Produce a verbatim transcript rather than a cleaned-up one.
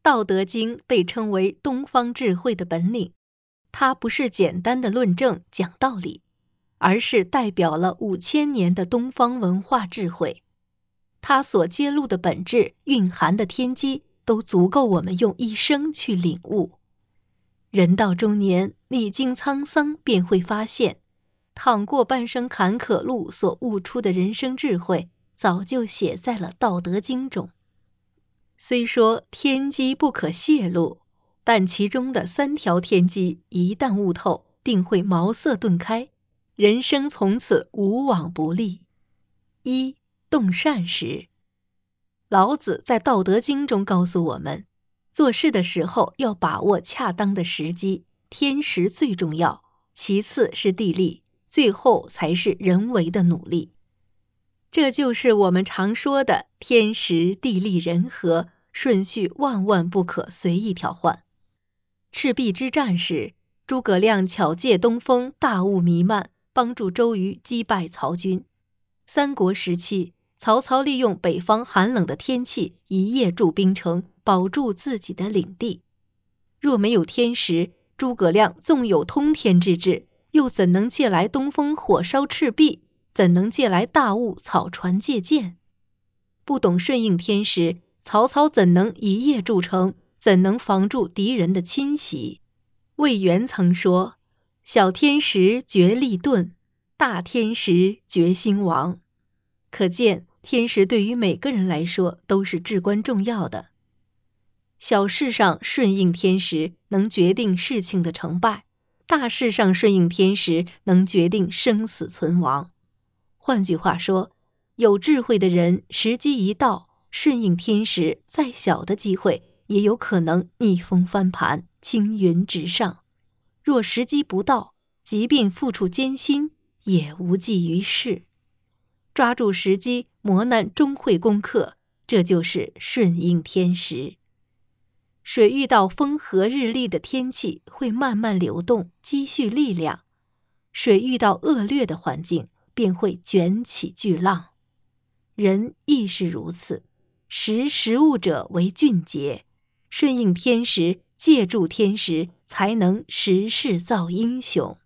道德经被称为东方智慧的本领，它不是简单的论证讲道理，而是代表了五千年的东方文化智慧。它所揭露的本质蕴含的天机，都足够我们用一生去领悟。人到中年，历经沧桑，便会发现，淌过半生坎坷路所悟出的人生智慧，早就写在了《道德经》中。虽说天机不可泄露，但其中的三条天机一旦悟透，定会茅塞顿开，人生从此无往不利。一、动善时。老子在《道德经》中告诉我们，做事的时候要把握恰当的时机，天时最重要，其次是地利，最后才是人为的努力。这就是我们常说的天时地利人和，顺序万万不可随意调换。赤壁之战时，诸葛亮巧借东风，大雾弥漫，帮助周瑜击败曹军。三国时期，曹操利用北方寒冷的天气，一夜筑冰城，保住自己的领地。若没有天时，诸葛亮纵有通天之志，又怎能借来东风火烧赤壁？怎能借来大雾草船借箭？不懂顺应天时，曹操怎能一夜筑城？怎能防住敌人的侵袭？魏源曾说：小天时决力钝，大天时决兴亡。可见天时对于每个人来说都是至关重要的。小事上顺应天时，能决定事情的成败；大事上顺应天时，能决定生死存亡。换句话说，有智慧的人，时机一到，顺应天时，再小的机会也有可能逆风翻盘，青云直上。若时机不到，即便付出艰辛，也无济于事。抓住时机，磨难终会攻克，这就是顺应天时。水遇到风和日丽的天气，会慢慢流动，积蓄力量；水遇到恶劣的环境，便会卷起巨浪。人亦是如此，识时务者为俊杰，顺应天时，借助天时，才能时势造英雄。